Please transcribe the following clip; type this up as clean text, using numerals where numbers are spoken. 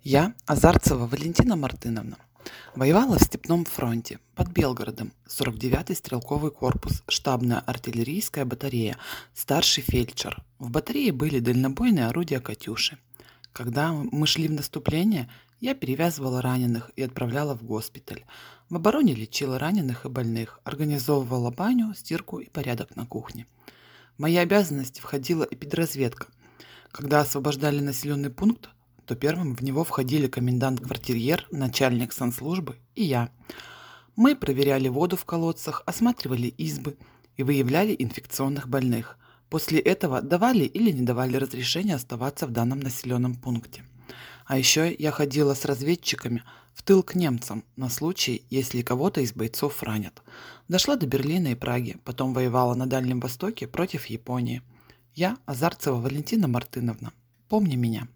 Я, Азарцева Валентина Мартыновна, воевала в Степном фронте под Белгородом, 49-й стрелковый корпус, штабная артиллерийская батарея, старший фельдшер. В батарее были дальнобойные орудия «Катюши». Когда мы шли в наступление, я перевязывала раненых и отправляла в госпиталь. В обороне лечила раненых и больных, организовывала баню, стирку и порядок на кухне. В мои обязанности входила и педразведка. Когда освобождали населенный пункт, то первым в него входили комендант-квартирьер, начальник санслужбы и я. Мы проверяли воду в колодцах, осматривали избы и выявляли инфекционных больных. После этого давали или не давали разрешения оставаться в данном населенном пункте. А еще я ходила с разведчиками в тыл к немцам на случай, если кого-то из бойцов ранят. Дошла до Берлина и Праги, потом воевала на Дальнем Востоке против Японии. Я, Азарцева Валентина Мартыновна. Помни меня.